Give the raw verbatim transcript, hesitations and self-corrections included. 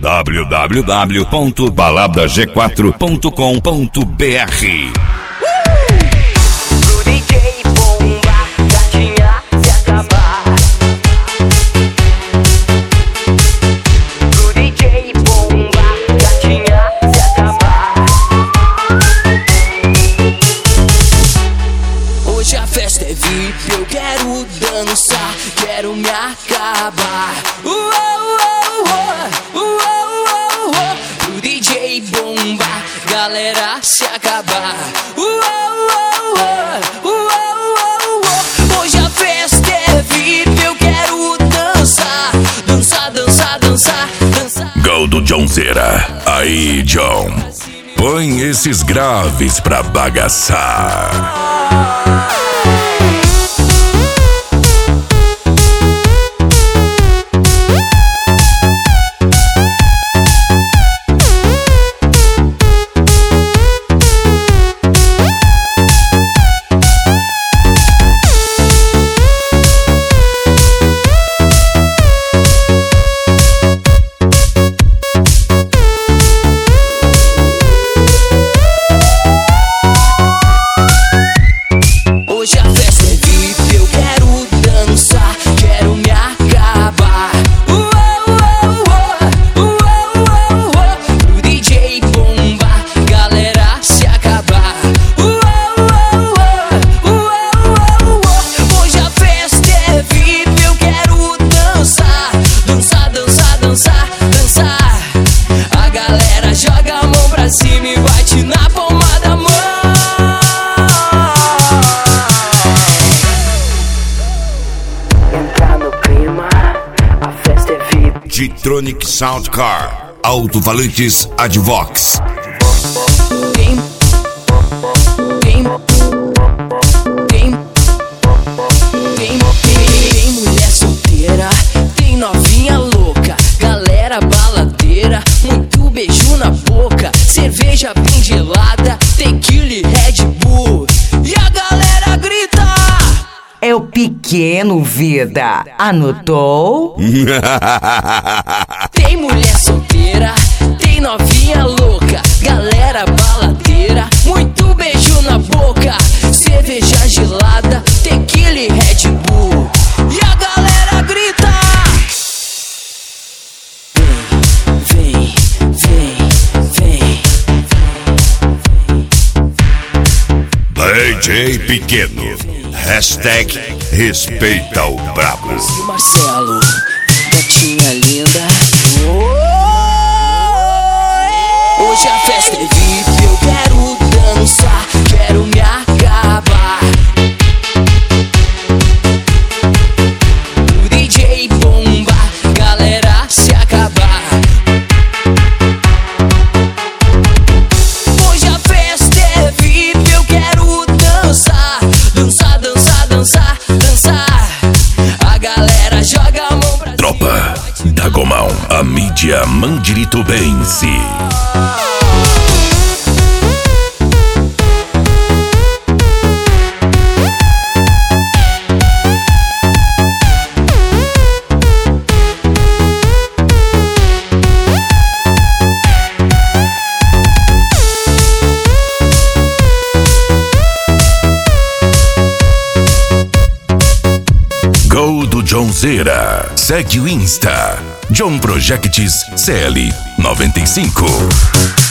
w w w ponto balada g quatro ponto com ponto b r. Eu quero dançar, quero me acabar. Uou, uou, uou, uou, uou. Pro D J bomba, galera se acabar. Uou, uou, uou, uou, uou. Hoje a festa é V I P, eu quero dançar, dançar, dançar, dançar, dançar. Gol do Johnzera. Aí, John, põe esses graves pra bagaçar. Hoje a festa é V I P, eu quero dançar, quero me acabar. Uou, uou, uou, uou, uou. Pro D J bomba, galera se acabar. Uou, uou, uou, uou, uou. Hoje a festa é V I P, eu quero dançar, dançar, dançar, dançar, dançar. A galera joga a mão pra cima e bate na palma da mão. G-Tronic Sound Car, alto-falantes Advox. Tem, tem, tem, tem, tem mulher solteira, tem novinha louca, galera baladeira, muito beijo na boca, cerveja bem gelada, tequila e Red Bull, e a galera grita: é o pequeno vida, anotou? Tem mulher solteira, tem novinha louca, galera baladeira, muito beijo na boca, cerveja gelada, tequila e Red Bull, e a galera grita: vem, vem, vem, vem. D J Pequeno, hashtag respeita o brabo. E Marcelo, gatinha linda. Hoje a festa é V I P, eu quero dançar, quero me acabar. O D J bomba, galera se acabar. Hoje a festa é V I P, eu quero dançar, dançar, dançar, dançar, dançar. A galera joga a mão pra Tropa da Gomão, a mídia mandiritubense. Gol do Johnzera. Segue o Insta John Projects C L noventa e cinco.